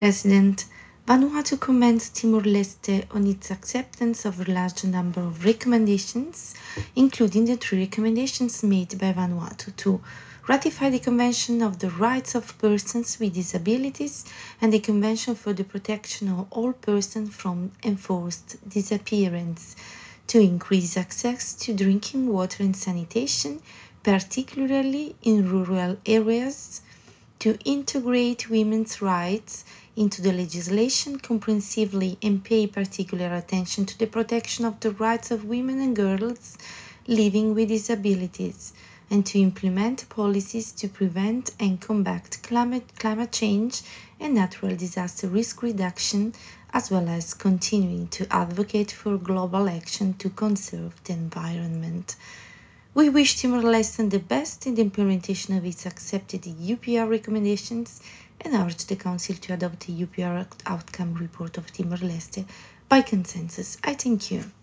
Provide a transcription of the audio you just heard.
President, Vanuatu commends Timor-Leste on its acceptance of a large number of recommendations, including the 3 recommendations made by Vanuatu to ratify the Convention of the Rights of Persons with Disabilities and the Convention for the Protection of All Persons from Enforced Disappearance, to increase access to drinking water and sanitation, particularly in rural areas, to integrate women's rights into the legislation comprehensively and pay particular attention to the protection of the rights of women and girls living with disabilities, and to implement policies to prevent and combat climate change and natural disaster risk reduction, as well as continuing to advocate for global action to conserve the environment. We wish Timor-Leste the best in the implementation of its accepted UPR recommendations and urge the Council to adopt the UPR outcome report of Timor-Leste by consensus. I thank you.